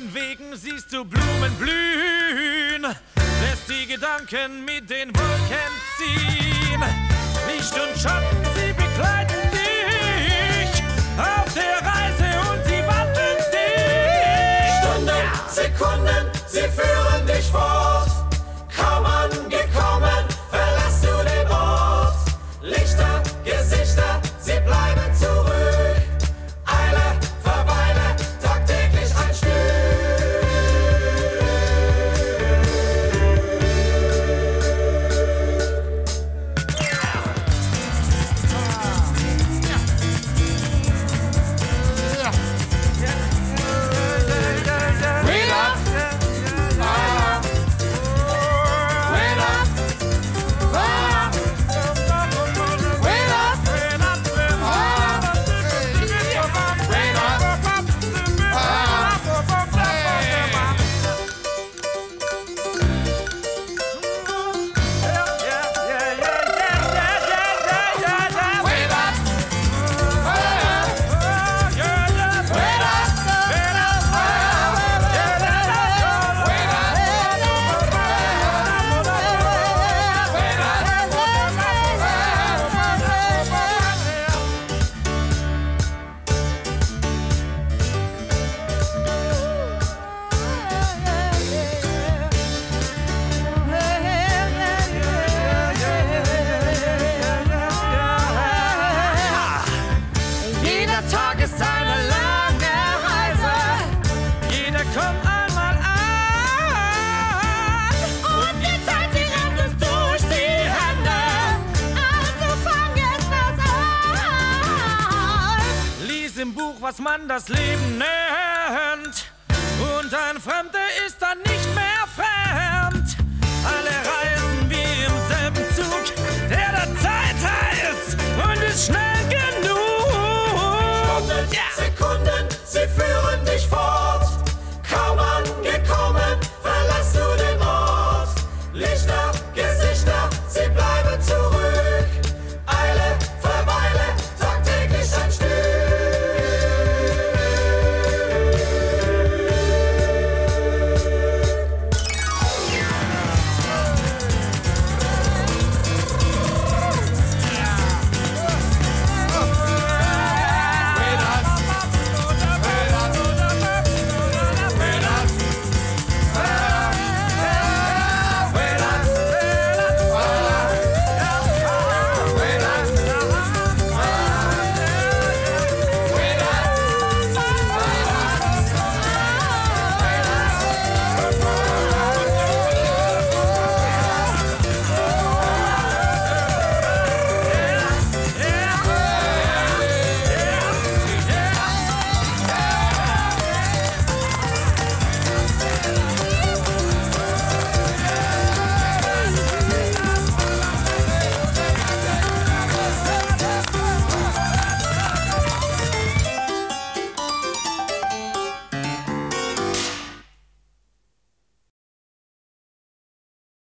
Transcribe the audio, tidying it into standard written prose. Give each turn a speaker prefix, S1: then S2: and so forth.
S1: den Wegen siehst du Blumen blühen, lässt die Gedanken mit den Wolken ziehen. Licht und Schatten, sie begleiten dich auf der Reise und sie wandeln dich.
S2: Stunden, Sekunden, sie führen dich fort. Kaum angekommen, verlässt du den Ort. Lichter, Gesichter, sie bleiben zurück. Eile, Verweile, tagtäglich ein Stück.
S1: Im Buch, was man das Leben nennt, und ein Fremder ist dann nicht mehr